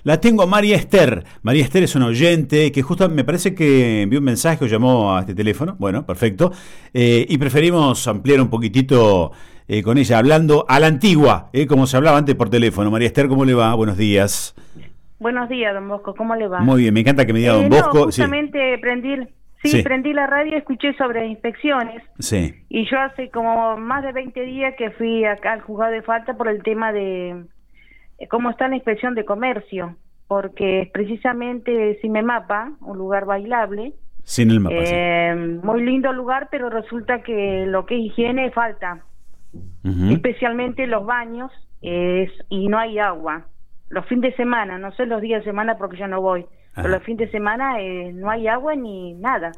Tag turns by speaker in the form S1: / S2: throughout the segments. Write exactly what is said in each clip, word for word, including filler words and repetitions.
S1: La tengo a María Esther. María Esther es una oyente que justo me parece que envió un mensaje o llamó a este teléfono. Bueno, perfecto. Eh, y preferimos ampliar un poquitito eh, con ella, hablando a la antigua, eh, como se hablaba antes por teléfono. María Esther, ¿cómo le va? Buenos días.
S2: Buenos días, don Bosco. ¿Cómo le va?
S1: Muy bien, me encanta que me diga
S2: eh,
S1: don Bosco.
S2: No, justamente sí. prendí, sí, sí, prendí la radio y escuché sobre inspecciones.
S1: Sí.
S2: Y yo hace como más de veinte días que fui acá al juzgado de falta por el tema de cómo está la inspección de comercio, porque precisamente Cinemapa, un lugar bailable,
S1: Sin el mapa,
S2: eh,
S1: sí.
S2: muy lindo lugar, pero resulta que lo que es higiene falta, uh-huh. especialmente los baños, es, y no hay agua. Los fines de semana, no sé los días de semana porque yo no voy, Ajá. pero los fines de semana eh, no hay agua ni nada.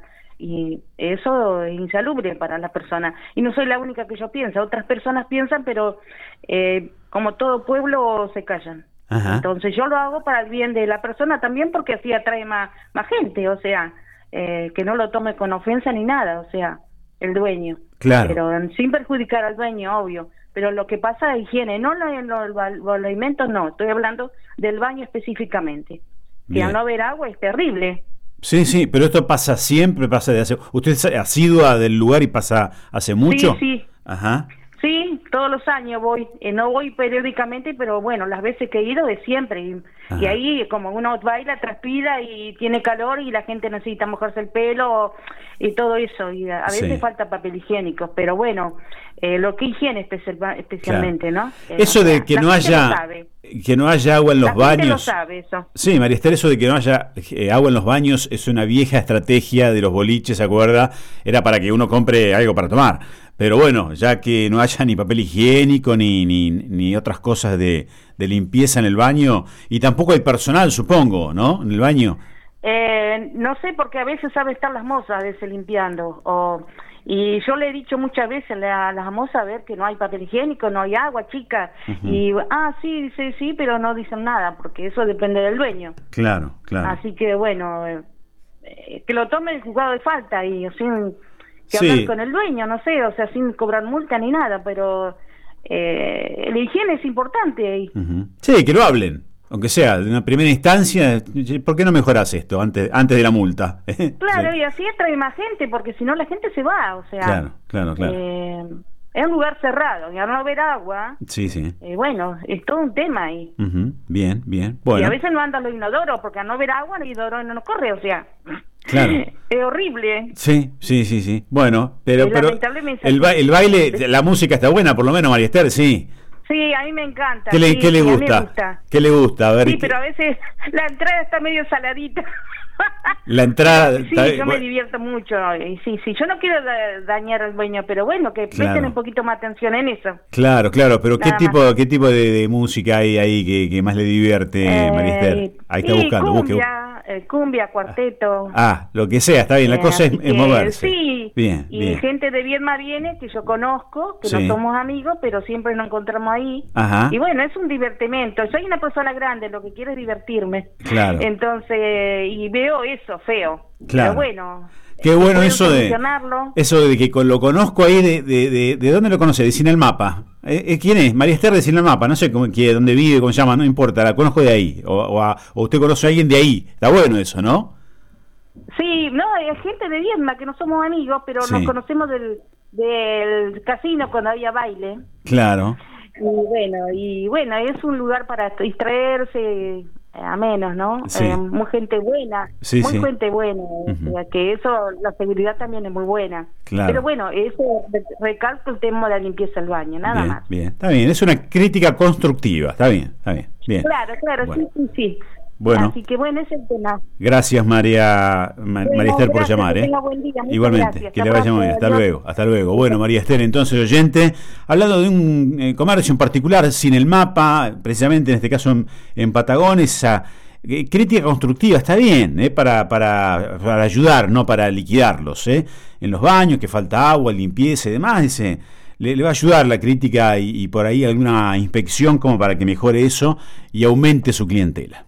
S2: Y eso es insalubre para las personas. Y no soy la única que yo pienso, otras personas piensan, pero eh, como todo pueblo se callan. Ajá. Entonces yo lo hago para el bien de la persona también, porque así atrae más, más gente, o sea, eh, que no lo tome con ofensa ni nada, o sea, el dueño.
S1: Claro.
S2: Pero sin perjudicar al dueño, obvio. Pero lo que pasa es higiene, no en los, los, los alimentos, no, estoy hablando del baño específicamente. Que al no haber agua es terrible.
S1: Sí, sí, pero esto pasa siempre, pasa de hace... ¿Usted es asidua del lugar y pasa hace mucho?
S2: Sí, sí.
S1: Ajá.
S2: Sí, todos los años voy, eh, no voy periódicamente, pero bueno, las veces que he ido de siempre. Y, y ahí como uno baila, transpira y tiene calor y la gente necesita mojarse el pelo y todo eso. Y a, a veces sí. falta papel higiénico, pero bueno, eh, lo que higiene especial, especialmente, claro. ¿no? Eh,
S1: eso de que no haya que no haya agua en los
S2: la
S1: baños.
S2: Gente lo sabe eso.
S1: Sí, María Esther, eso de que no haya eh, agua en los baños es una vieja estrategia de los boliches, ¿se acuerda? Era para que uno compre algo para tomar. Pero bueno, ya que no haya ni papel higiénico ni ni, ni otras cosas de, de limpieza en el baño, y tampoco hay personal, supongo, ¿no? En el baño.
S2: Eh, no sé, porque a veces sabe estar las mozas a veces limpiando, o... Y yo le he dicho muchas veces a las mozas a ver que no hay papel higiénico, no hay agua, chica. Uh-huh. Y, ah, sí, dice sí, pero no dicen nada, porque eso depende del dueño.
S1: Claro, claro.
S2: Así que, bueno, eh, que lo tome el juzgado de falta y sin que
S1: sí.
S2: hablar con el dueño, no sé, o sea, sin cobrar multa ni nada, pero eh, la higiene es importante.
S1: Uh-huh. Sí, que lo hablen. Aunque sea de una primera instancia, ¿por qué no mejoras esto antes antes de la multa?
S2: Claro,
S1: sí.
S2: y así atrae más gente, porque si no la gente se va, o sea...
S1: Claro, claro, claro.
S2: Eh, es un lugar cerrado, y al no haber agua...
S1: Sí, sí.
S2: Eh, bueno, es todo un tema ahí.
S1: Uh-huh. Bien, bien. Bueno.
S2: Y a veces no andan los inodoros, porque al no haber agua, el inodoro no nos corre, o sea...
S1: Claro.
S2: Es horrible.
S1: Sí, sí, sí, sí. Bueno, pero,
S2: y
S1: pero el, ba el baile, la música está buena, por lo menos, María Esther, sí.
S2: Sí, a mí me encanta.
S1: ¿Qué le,
S2: sí,
S1: ¿qué le gusta?
S2: gusta?
S1: ¿Qué le gusta? A ver,
S2: sí,
S1: ¿qué?
S2: Pero a veces la entrada está medio saladita.
S1: La entrada...
S2: Sí,
S1: está,
S2: yo
S1: bueno.
S2: me divierto mucho. Y sí, sí, yo no quiero da dañar al dueño, pero bueno, que
S1: claro.
S2: presten un poquito más atención en eso.
S1: Claro, claro, pero ¿qué
S2: Nada
S1: tipo
S2: más.
S1: qué tipo de, de música hay ahí que, que más le divierte,
S2: eh,
S1: María Esther? Ahí está
S2: sí,
S1: buscando.
S2: Cumbia,
S1: busque.
S2: eh, cumbia, cuarteto.
S1: Ah, lo que sea, está bien, la
S2: eh,
S1: cosa es, es moverse.
S2: Sí,
S1: bien,
S2: y
S1: bien.
S2: gente de Viedma viene, que yo conozco, que
S1: sí.
S2: no somos amigos, pero siempre nos encontramos ahí.
S1: Ajá.
S2: Y bueno, es un divertimento. Soy una persona grande, lo que quiero es divertirme.
S1: Claro.
S2: Entonces, y veo eso feo.
S1: Claro.
S2: Pero bueno.
S1: Qué bueno eso de eso de que lo conozco ahí, de, de, de, de dónde lo conoce, de Sin el Mapa. ¿Eh, ¿Quién es? María Esther de Sin el Mapa, no sé cómo, quién, dónde vive, cómo se llama, no importa, la conozco de ahí. O, o, a, o usted conoce a alguien de ahí. Está bueno eso, ¿no?
S2: Sí, no, hay gente de Viedma que no somos amigos, pero sí. nos conocemos del, del casino cuando había baile.
S1: Claro.
S2: Y bueno, y bueno, es un lugar para distraerse, a menos, ¿no?
S1: Sí.
S2: Eh, muy gente buena,
S1: sí,
S2: muy
S1: sí.
S2: gente buena,
S1: uh-huh.
S2: o sea, que eso, la seguridad también es muy buena.
S1: Claro.
S2: Pero bueno, eso recalco el tema de la limpieza del baño, nada
S1: bien,
S2: más.
S1: Bien, está bien, es una crítica constructiva, está bien, está bien, bien.
S2: Claro, claro,
S1: bueno.
S2: sí, sí, sí.
S1: Bueno,
S2: así que bueno, ese es el tema.
S1: Gracias María Ma
S2: bueno,
S1: María Esther por
S2: gracias,
S1: llamar, ¿eh?
S2: Buen día,
S1: igualmente,
S2: gracias.
S1: que le vaya muy bien, hasta adiós. luego, hasta luego. Bueno, María Esther, entonces oyente, hablando de un eh, comercio en particular, Sin el Mapa, precisamente en este caso en, en Patagones, esa eh, crítica constructiva está bien, ¿eh? para, para, para ayudar, no para liquidarlos, ¿eh? En los baños, que falta agua, limpieza y demás, dice, le, le va a ayudar la crítica y, y por ahí alguna inspección como para que mejore eso y aumente su clientela.